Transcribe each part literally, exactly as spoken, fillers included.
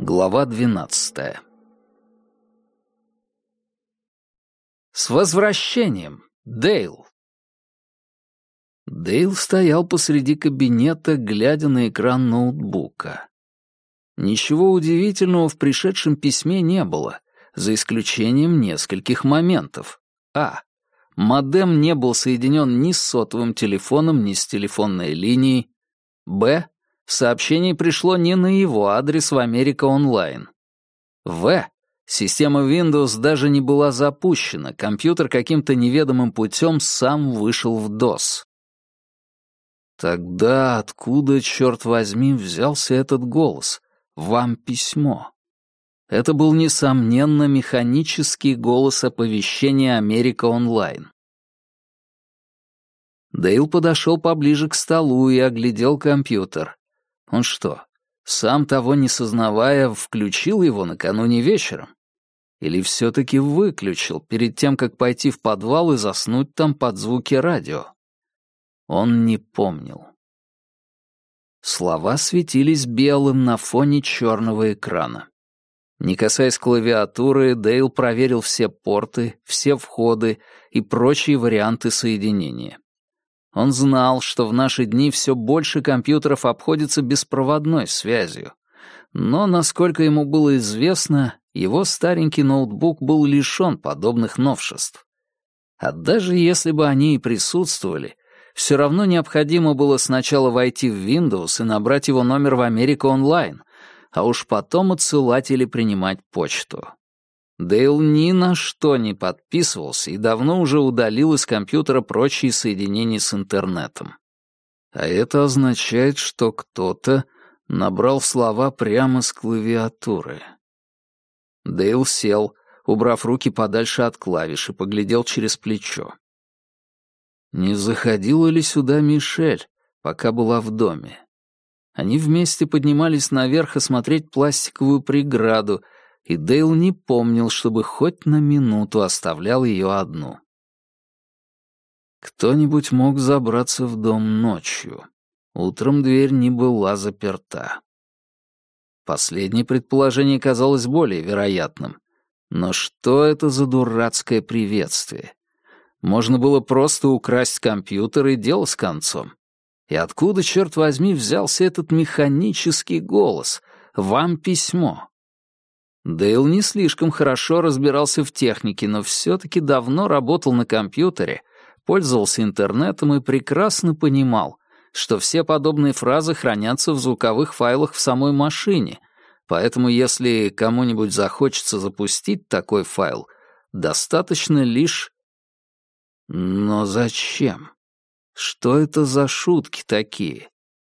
Глава двенадцатая. «С возвращением, Дейл!» Дейл стоял посреди кабинета, глядя на экран ноутбука. Ничего удивительного в пришедшем письме не было, за исключением нескольких моментов. А. Модем не был соединен ни с сотовым телефоном, ни с телефонной линией. Б. Сообщение пришло не на его адрес в Америка Онлайн. В. Система Windows даже не была запущена, компьютер каким-то неведомым путем сам вышел в дос. Тогда откуда, черт возьми, взялся этот голос? «Вам письмо». Это был, несомненно, механический голос оповещения Америка Онлайн. Дейл подошел поближе к столу и оглядел компьютер. Он что, сам того не сознавая, включил его накануне вечером? Или все-таки выключил перед тем, как пойти в подвал и заснуть там под звуки радио? Он не помнил. Слова светились белым на фоне черного экрана. Не касаясь клавиатуры, Дейл проверил все порты, все входы и прочие варианты соединения. Он знал, что в наши дни все больше компьютеров обходится беспроводной связью. Но, насколько ему было известно, его старенький ноутбук был лишен подобных новшеств. А даже если бы они и присутствовали, все равно необходимо было сначала войти в Windows и набрать его номер в Америка Онлайн, а уж потом отсылать или принимать почту. Дейл ни на что не подписывался и давно уже удалил из компьютера прочие соединения с интернетом. А это означает, что кто-то набрал слова прямо с клавиатуры. Дейл сел, убрав руки подальше от клавиш, и поглядел через плечо. Не заходила ли сюда Мишель, пока была в доме? Они вместе поднимались наверх осмотреть пластиковую преграду, и Дейл не помнил, чтобы хоть на минуту оставлял ее одну. Кто-нибудь мог забраться в дом ночью. Утром дверь не была заперта. Последнее предположение казалось более вероятным. Но что это за дурацкое приветствие? Можно было просто украсть компьютер и дело с концом. И откуда, черт возьми, взялся этот механический голос? «Вам письмо». Дейл не слишком хорошо разбирался в технике, но все-таки давно работал на компьютере, пользовался интернетом и прекрасно понимал, что все подобные фразы хранятся в звуковых файлах в самой машине, поэтому если кому-нибудь захочется запустить такой файл, достаточно лишь... Но зачем? Что это за шутки такие?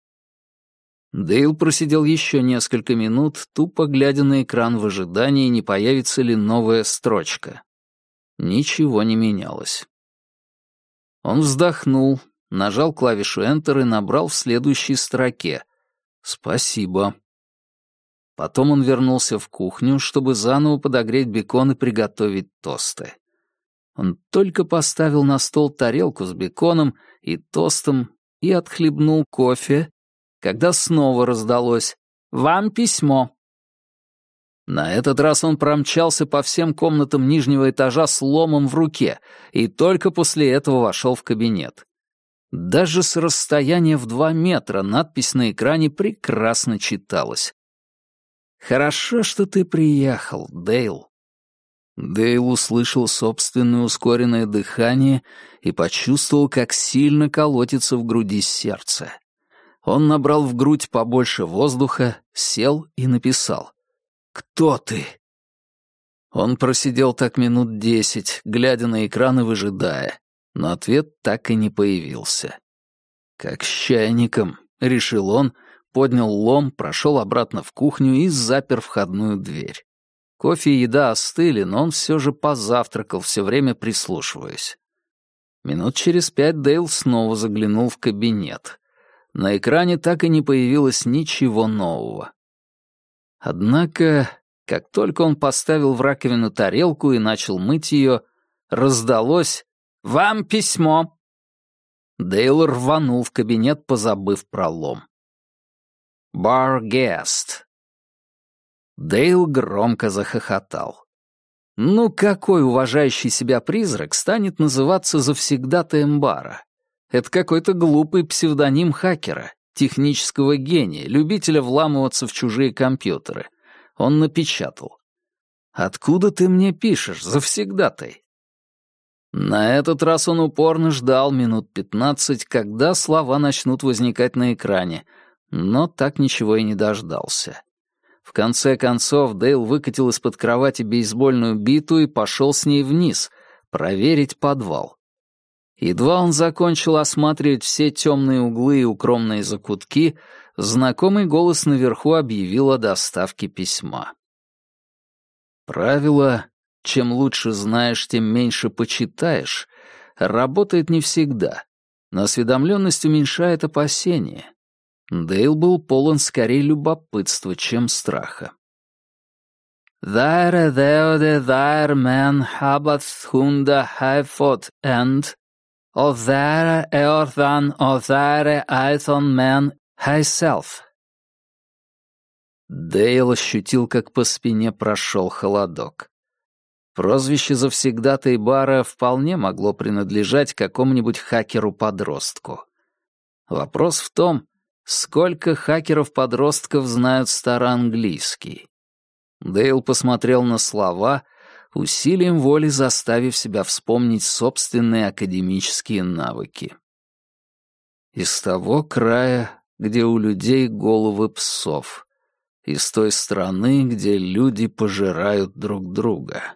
Дейл просидел еще несколько минут, тупо глядя на экран в ожидании, не появится ли новая строчка. Ничего не менялось. Он вздохнул, нажал клавишу Enter и набрал в следующей строке «Спасибо». Потом он вернулся в кухню, чтобы заново подогреть бекон и приготовить тосты. Он только поставил на стол тарелку с беконом и тостом и отхлебнул кофе, когда снова раздалось «Вам письмо». На этот раз он промчался по всем комнатам нижнего этажа с ломом в руке и только после этого вошел в кабинет. Даже с расстояния в два метра надпись на экране прекрасно читалась. «Хорошо, что ты приехал, Дейл». Дейл услышал собственное ускоренное дыхание и почувствовал, как сильно колотится в груди сердце. Он набрал в грудь побольше воздуха, сел и написал «Кто ты?». Он просидел так минут десять, глядя на экран и выжидая, но ответ так и не появился. «Как с чайником», — решил он, поднял лом, прошел обратно в кухню и запер входную дверь. Кофе и еда остыли, но он все же позавтракал, все время прислушиваясь. Минут через пять Дейл снова заглянул в кабинет. На экране так и не появилось ничего нового. Однако, как только он поставил в раковину тарелку и начал мыть ее, раздалось «Вам письмо!». Дейл рванул в кабинет, позабыв про лом. «Bar guest». Дейл громко захохотал. Ну какой уважающий себя призрак станет называться завсегдатаем бара? Это какой-то глупый псевдоним хакера, технического гения, любителя вламываться в чужие компьютеры. Он напечатал: «Откуда ты мне пишешь, завсегдатай?» На этот раз он упорно ждал минут пятнадцать, когда слова начнут возникать на экране, но так ничего и не дождался. В конце концов Дейл выкатил из-под кровати бейсбольную биту и пошел с ней вниз, проверить подвал. Едва он закончил осматривать все темные углы и укромные закутки, знакомый голос наверху объявил о доставке письма. Правило «чем лучше знаешь, тем меньше почитаешь» работает не всегда, но осведомленность уменьшает опасения. Дейл был полон скорее любопытства, чем страха. «There there there man habat hunda haifot and or there earthan or there aithon man himself». Дейл ощутил, как по спине прошел холодок. Прозвище завсегдатай бара вполне могло принадлежать какому-нибудь хакеру-подростку. Вопрос в том, сколько хакеров-подростков знают староанглийский. Дейл посмотрел на слова, усилием воли заставив себя вспомнить собственные академические навыки. Из того края, где у людей головы псов. Из той страны, где люди пожирают друг друга.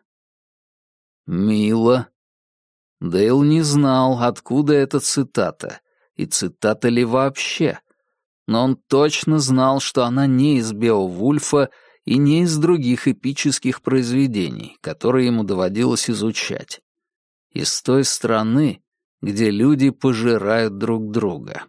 Мило. Дейл не знал, откуда эта цитата, и цитата ли вообще. Но он точно знал, что она не из Беовульфа и не из других эпических произведений, которые ему доводилось изучать. Из той страны, где люди пожирают друг друга.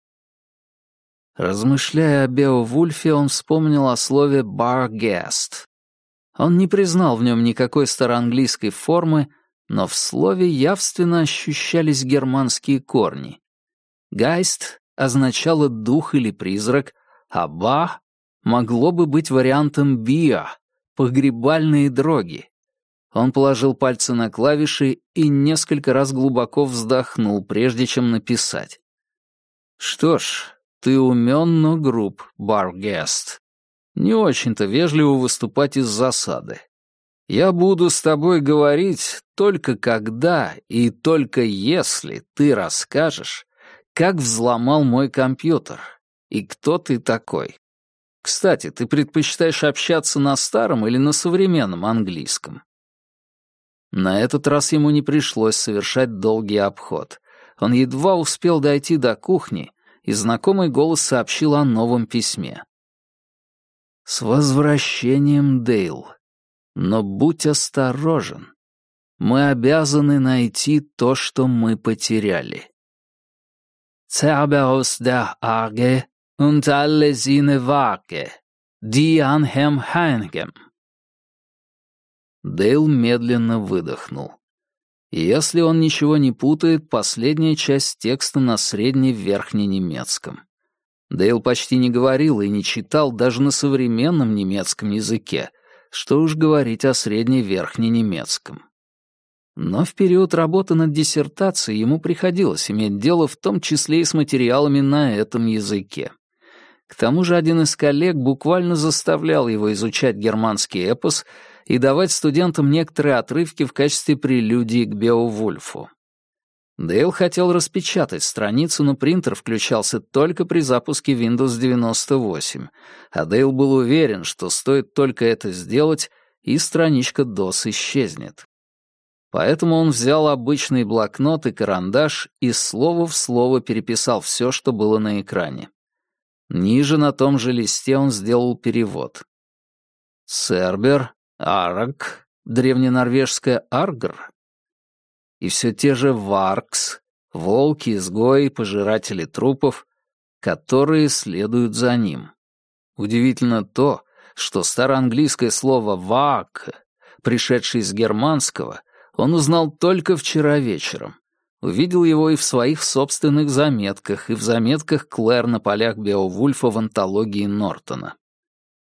Размышляя о Беовульфе, он вспомнил о слове «barghest». Он не признал в нем никакой староанглийской формы, но в слове явственно ощущались германские корни. «Гайст» означало «дух» или «призрак», а «ба» могло бы быть вариантом «биа» — «погребальные дроги». Он положил пальцы на клавиши и несколько раз глубоко вздохнул, прежде чем написать. «Что ж, ты умен, но груб, Баргест. Не очень-то вежливо выступать из засады. Я буду с тобой говорить только когда и только если ты расскажешь, как взломал мой компьютер и кто ты такой. Кстати, ты предпочитаешь общаться на старом или на современном английском?» На этот раз ему не пришлось совершать долгий обход. Он едва успел дойти до кухни, и знакомый голос сообщил о новом письме. «С возвращением, Дейл. Но будь осторожен. Мы обязаны найти то, что мы потеряли. Cerberus der Arge und alle seine Werke, die an hem hängen». Дейл медленно выдохнул. Если он ничего не путает, последняя часть текста на средне-верхненемецком. Дейл почти не говорил и не читал даже на современном немецком языке, что уж говорить о средне-верхненемецком. Но в период работы над диссертацией ему приходилось иметь дело в том числе и с материалами на этом языке. К тому же один из коллег буквально заставлял его изучать германский эпос и давать студентам некоторые отрывки в качестве прелюдии к Беовульфу. Дейл хотел распечатать страницу, но принтер включался только при запуске Windows девяносто восемь, а Дейл был уверен, что стоит только это сделать, и страничка дос исчезнет. Поэтому он взял обычный блокнот и карандаш и слово в слово переписал все, что было на экране. Ниже на том же листе он сделал перевод. «Сербер», «Арак», древненорвежское «Аргр». И все те же «Варкс», волки, изгои, пожиратели трупов, которые следуют за ним. Удивительно то, что староанглийское слово «вак», пришедшее из германского, он узнал только вчера вечером. Увидел его и в своих собственных заметках, и в заметках Клэр на полях Беовульфа в антологии Нортона.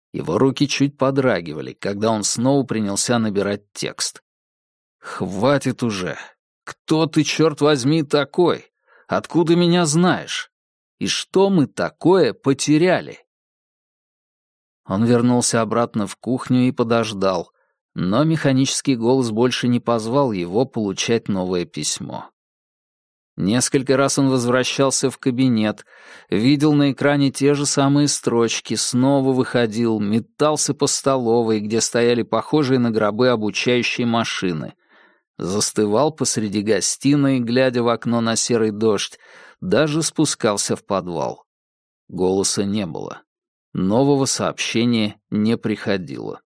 Его руки чуть подрагивали, когда он снова принялся набирать текст. «Хватит уже! Кто ты, черт возьми, такой? Откуда меня знаешь? И что мы такое потеряли?» Он вернулся обратно в кухню и подождал, но механический голос больше не позвал его получать новое письмо. Несколько раз он возвращался в кабинет, видел на экране те же самые строчки, снова выходил, метался по столовой, где стояли похожие на гробы обучающие машины, застывал посреди гостиной, глядя в окно на серый дождь, даже спускался в подвал. Голоса не было. Нового сообщения не приходило.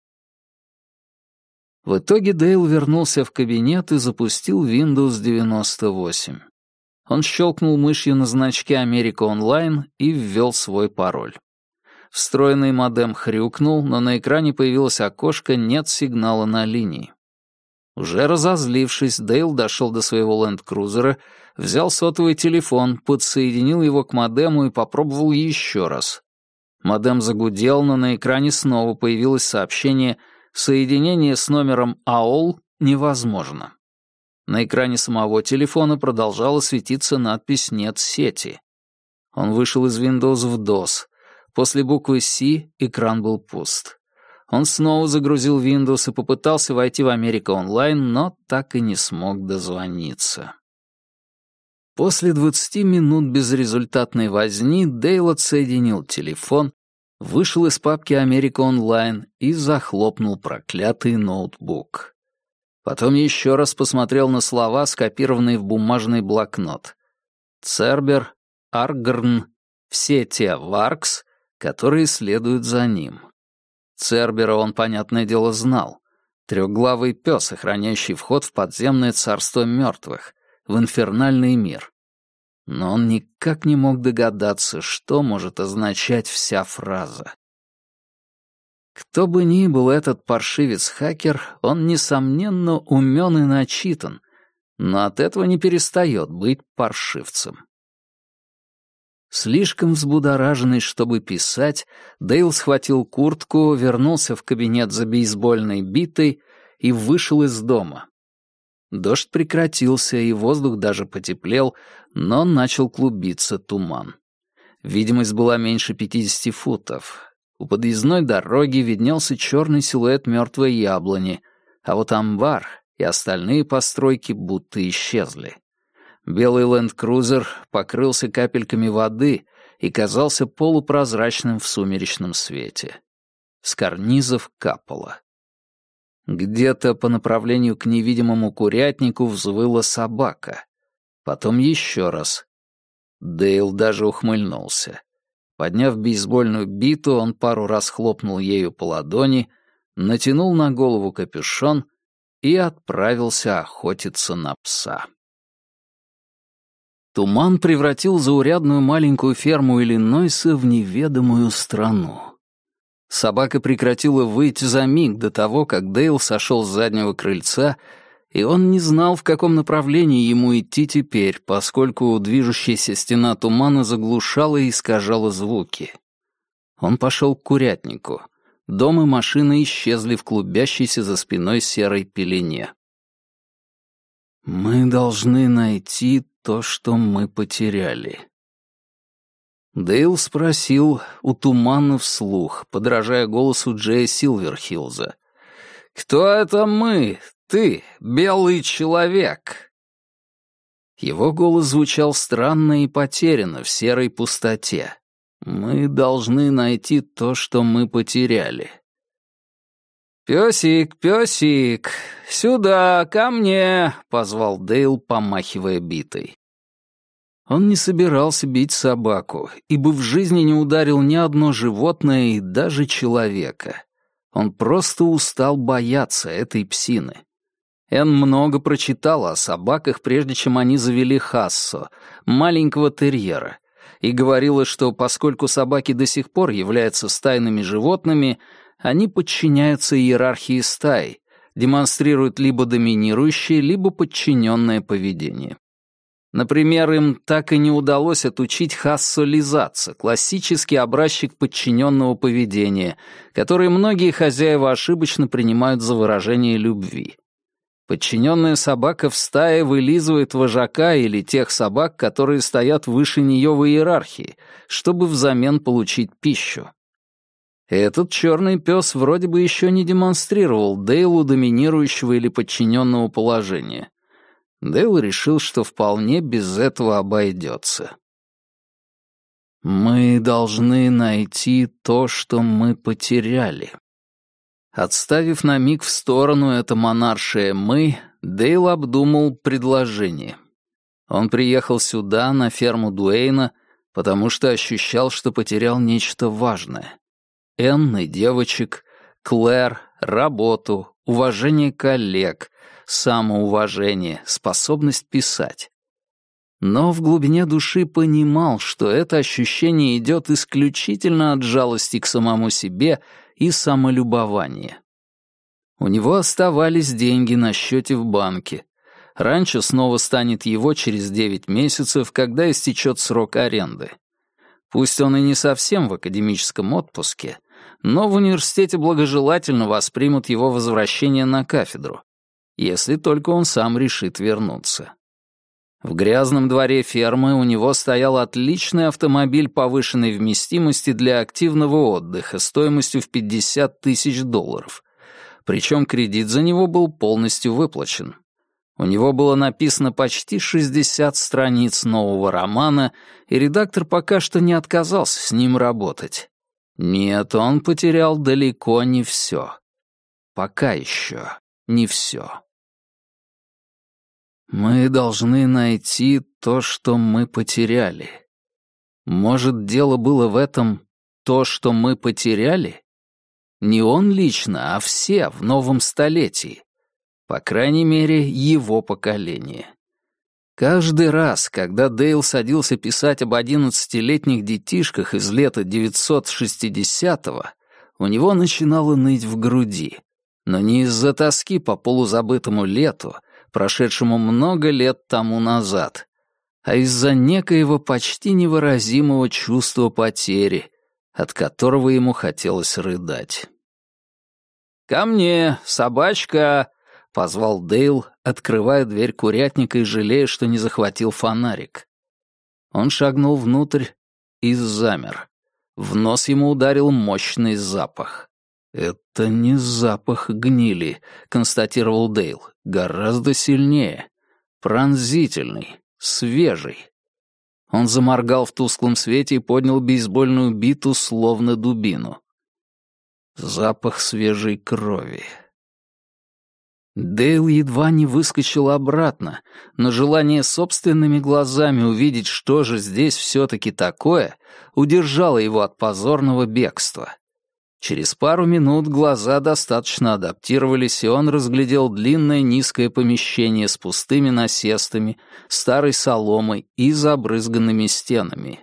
В итоге Дейл вернулся в кабинет и запустил Windows девяносто восемь. Он щелкнул мышью на значке «Америка Онлайн» и ввел свой пароль. Встроенный модем хрюкнул, но на экране появилось окошко «Нет сигнала на линии». Уже разозлившись, Дейл дошел до своего ленд-крузера, взял сотовый телефон, подсоединил его к модему и попробовал еще раз. Модем загудел, но на экране снова появилось сообщение «Соединение с номером АОЛ невозможно». На экране самого телефона продолжала светиться надпись «Нет сети». Он вышел из Windows в дос. После буквы «Си» экран был пуст. Он снова загрузил Windows и попытался войти в Америка Онлайн, но так и не смог дозвониться. После двадцати минут безрезультатной возни Дейл отсоединил телефон, вышел из папки «Америка Онлайн» и захлопнул проклятый ноутбук. Потом еще раз посмотрел на слова, скопированные в бумажный блокнот. Цербер, Аргрн, все те Варкс, которые следуют за ним. Цербера он, понятное дело, знал. Трехглавый пес, охраняющий вход в подземное царство мертвых, в инфернальный мир. Но он никак не мог догадаться, что может означать вся фраза. Кто бы ни был этот паршивец-хакер, он, несомненно, умен и начитан, но от этого не перестает быть паршивцем. Слишком взбудораженный, чтобы писать, Дейл схватил куртку, вернулся в кабинет за бейсбольной битой и вышел из дома. Дождь прекратился, и воздух даже потеплел, но начал клубиться туман. Видимость была меньше пятидесяти футов. У подъездной дороги виднелся черный силуэт мертвой яблони, а вот амбар и остальные постройки будто исчезли. Белый ленд-крузер покрылся капельками воды и казался полупрозрачным в сумеречном свете. С карнизов капало. Где-то по направлению к невидимому курятнику взвыла собака. Потом еще раз. Дейл даже ухмыльнулся. Подняв бейсбольную биту, он пару раз хлопнул ею по ладони, натянул на голову капюшон и отправился охотиться на пса. Туман превратил заурядную маленькую ферму Иллинойса в неведомую страну. Собака прекратила выть за миг до того, как Дейл сошел с заднего крыльца, и он не знал, в каком направлении ему идти теперь, поскольку движущаяся стена тумана заглушала и искажала звуки. Он пошел к курятнику. Дом и машина исчезли в клубящейся за спиной серой пелене. «Мы должны найти то, что мы потеряли». Дейл спросил у тумана вслух, подражая голосу Джея Силверхилза. «Кто это мы? Ты, белый человек?» Его голос звучал странно и потерянно в серой пустоте. «Мы должны найти то, что мы потеряли». «Пёсик, пёсик, сюда, ко мне!» — позвал Дейл, помахивая битой. Он не собирался бить собаку, ибо в жизни не ударил ни одно животное и даже человека. Он просто устал бояться этой псины. Энн много прочитала о собаках, прежде чем они завели Хассо, маленького терьера, и говорила, что поскольку собаки до сих пор являются стайными животными, они подчиняются иерархии стаи, демонстрируют либо доминирующее, либо подчиненное поведение. Например, им так и не удалось отучить Хассо лизаться, классический образчик подчиненного поведения, который многие хозяева ошибочно принимают за выражение любви. Подчиненная собака в стае вылизывает вожака или тех собак, которые стоят выше нее в иерархии, чтобы взамен получить пищу. Этот черный пес вроде бы еще не демонстрировал Дейлу доминирующего или подчиненного положения. Дейл решил, что вполне без этого обойдется. «Мы должны найти то, что мы потеряли». Отставив на миг в сторону это монаршее «мы», Дейл обдумал предложение. Он приехал сюда, на ферму Дуэйна, потому что ощущал, что потерял нечто важное. Энн и девочек, Клэр, работу, уважение коллег, самоуважение, способность писать. Но в глубине души понимал, что это ощущение идет исключительно от жалости к самому себе и самолюбования. У него оставались деньги на счете в банке. Ранчо снова станет его через девять месяцев, когда истечет срок аренды. Пусть он и не совсем в академическом отпуске, но в университете благожелательно воспримут его возвращение на кафедру, если только он сам решит вернуться. В грязном дворе фермы у него стоял отличный автомобиль повышенной вместимости для активного отдыха стоимостью в пятьдесят тысяч долларов. Причем кредит за него был полностью выплачен. У него было написано почти шестьдесят страниц нового романа, и редактор пока что не отказался с ним работать. Нет, он потерял далеко не все. Пока еще не все. Мы должны найти то, что мы потеряли. Может, дело было в этом «то, что мы потеряли»? Не он лично, а все в новом столетии. По крайней мере, его поколение. Каждый раз, когда Дейл садился писать об одиннадцатилетних детишках из лета девятьсот шестидесятого, у него начинало ныть в груди. Но не из-за тоски по полузабытому лету, прошедшему много лет тому назад, а из-за некоего почти невыразимого чувства потери, от которого ему хотелось рыдать. «Ко мне, собачка!» — позвал Дейл, открывая дверь курятника и жалея, что не захватил фонарик. Он шагнул внутрь и замер. В нос ему ударил мощный запах. «Это не запах гнили», — констатировал Дейл. «Гораздо сильнее. Пронзительный, свежий». Он заморгал в тусклом свете и поднял бейсбольную биту, словно дубину. Запах свежей крови. Дейл едва не выскочил обратно, но желание собственными глазами увидеть, что же здесь все-таки такое, удержало его от позорного бегства. Через пару минут глаза достаточно адаптировались, и он разглядел длинное низкое помещение с пустыми насестами, старой соломой и забрызганными стенами.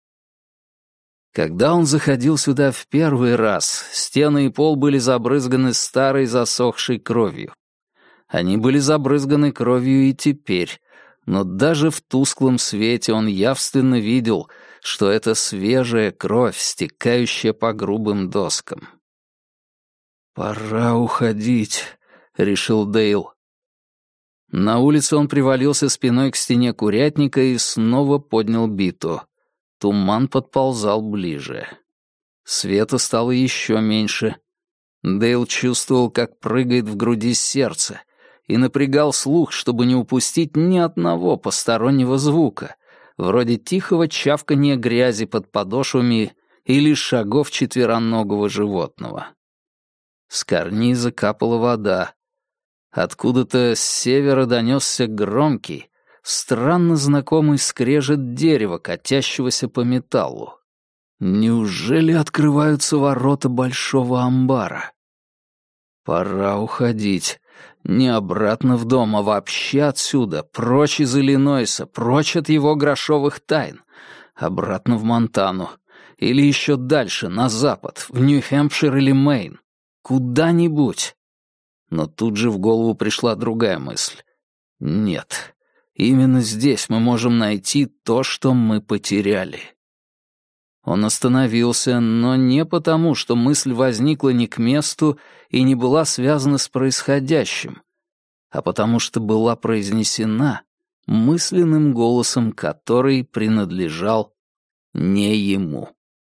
Когда он заходил сюда в первый раз, стены и пол были забрызганы старой засохшей кровью. Они были забрызганы кровью и теперь, но даже в тусклом свете он явственно видел, что это свежая кровь, стекающая по грубым доскам. «Пора уходить», — решил Дейл. На улице он привалился спиной к стене курятника и снова поднял биту. Туман подползал ближе. Света стало еще меньше. Дейл чувствовал, как прыгает в груди сердце, и напрягал слух, чтобы не упустить ни одного постороннего звука, вроде тихого чавканья грязи под подошвами или шагов четвероногого животного. С карниза капала вода. Откуда-то с севера донесся громкий, странно знакомый скрежет дерева, катящегося по металлу. Неужели открываются ворота большого амбара? Пора уходить. Не обратно в дом, а вообще отсюда, прочь из Иллинойса, прочь от его грошовых тайн. Обратно в Монтану. Или еще дальше, на запад, в Нью-Хэмпшир или Мэйн. Куда-нибудь. Но тут же в голову пришла другая мысль. Нет. Именно здесь мы можем найти то, что мы потеряли. Он остановился, но не потому, что мысль возникла не к месту и не была связана с происходящим, а потому что была произнесена мысленным голосом, который принадлежал не ему.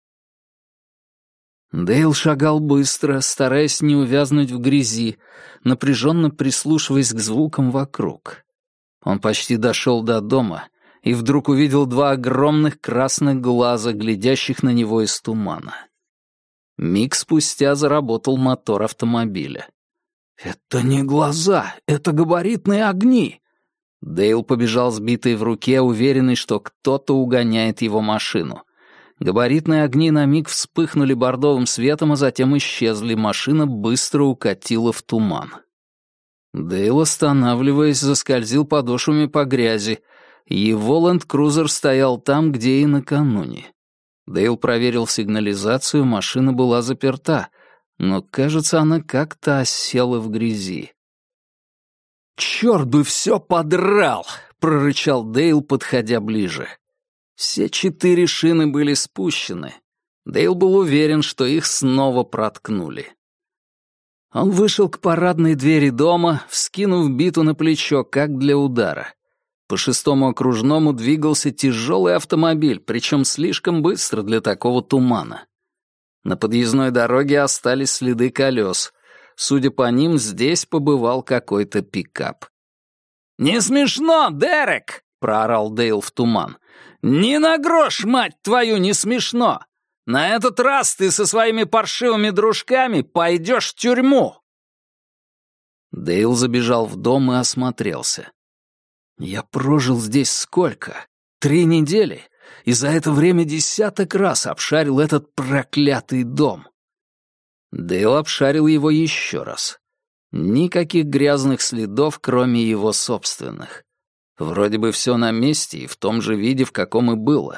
Дейл шагал быстро, стараясь не увязнуть в грязи, напряженно прислушиваясь к звукам вокруг. Он почти дошел до дома и вдруг увидел два огромных красных глаза, глядящих на него из тумана. Миг спустя заработал мотор автомобиля. «Это не глаза, это габаритные огни!» Дейл побежал сбитый в руке, уверенный, что кто-то угоняет его машину. Габаритные огни на миг вспыхнули бордовым светом, а затем исчезли, машина быстро укатила в туман. Дейл, останавливаясь, заскользил подошвами по грязи. Его ленд-крузер стоял там, где и накануне. Дейл проверил сигнализацию, машина была заперта, но, кажется, она как-то осела в грязи. «Чёрт бы всё подрал!» — прорычал Дейл, подходя ближе. Все четыре шины были спущены. Дейл был уверен, что их снова проткнули. Он вышел к парадной двери дома, вскинув биту на плечо, как для удара. По шестому окружному двигался тяжелый автомобиль, причем слишком быстро для такого тумана. На подъездной дороге остались следы колес. Судя по ним, здесь побывал какой-то пикап. «Не смешно, Дерек!» — проорал Дейл в туман. «Ни на грош, мать твою, не смешно! На этот раз ты со своими паршивыми дружками пойдешь в тюрьму!» Дейл забежал в дом и осмотрелся. «Я прожил здесь сколько? Три недели, и за это время десяток раз обшарил этот проклятый дом». Дейл обшарил его еще раз. Никаких грязных следов, кроме его собственных. Вроде бы все на месте и в том же виде, в каком и было.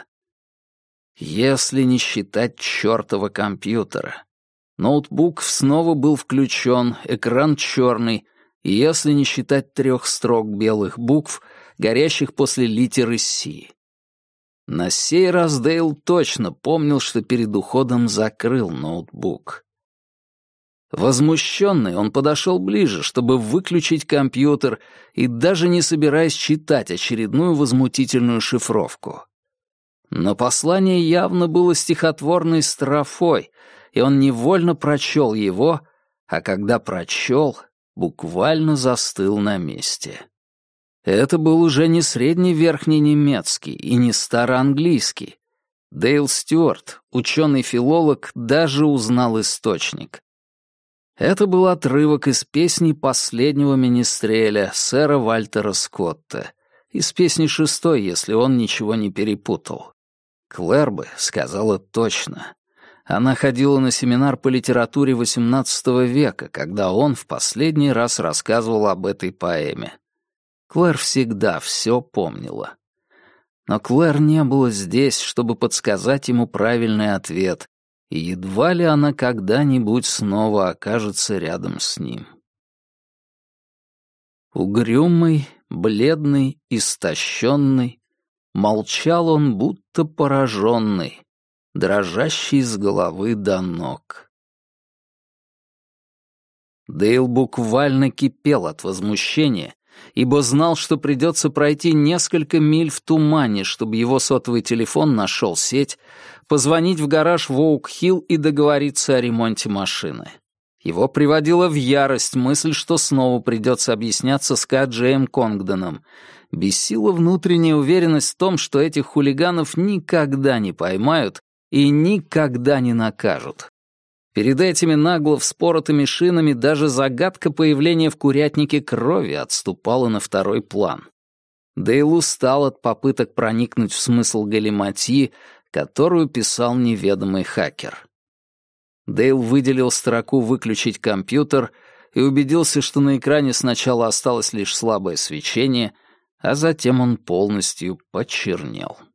Если не считать чертова компьютера. Ноутбук снова был включен, экран черный, и если не считать трех строк белых букв, горящих после литеры «Си». На сей раз Дейл точно помнил, что перед уходом закрыл ноутбук. Возмущенный, он подошел ближе, чтобы выключить компьютер и даже не собираясь читать очередную возмутительную шифровку. Но послание явно было стихотворной строфой, и он невольно прочел его, а когда прочел, буквально застыл на месте. Это был уже не средний верхний немецкий и не староанглийский. Дейл Стюарт, ученый-филолог, даже узнал источник. Это был отрывок из песни последнего министреля, сэра Вальтера Скотта, из песни шестой, если он ничего не перепутал. Клэр бы сказала точно. Она ходила на семинар по литературе восемнадцатого века, когда он в последний раз рассказывал об этой поэме. Клэр всегда все помнила. Но Клэр не было здесь, чтобы подсказать ему правильный ответ, и едва ли она когда-нибудь снова окажется рядом с ним. Угрюмый, бледный, истощенный, молчал он, будто пораженный, дрожащий с головы до ног. Дейл буквально кипел от возмущения, ибо знал, что придется пройти несколько миль в тумане, чтобы его сотовый телефон нашел сеть, позвонить в гараж в Оук-Хилл и договориться о ремонте машины. Его приводила в ярость мысль, что снова придется объясняться с Ка Джеем Конгдоном. Бесила внутренняя уверенность в том, что этих хулиганов никогда не поймают и никогда не накажут. Перед этими нагло вспоротыми шинами даже загадка появления в курятнике крови отступала на второй план. Дейл устал от попыток проникнуть в смысл галиматьи, которую писал неведомый хакер. Дейл выделил строку «Выключить компьютер» и убедился, что на экране сначала осталось лишь слабое свечение, а затем он полностью почернел.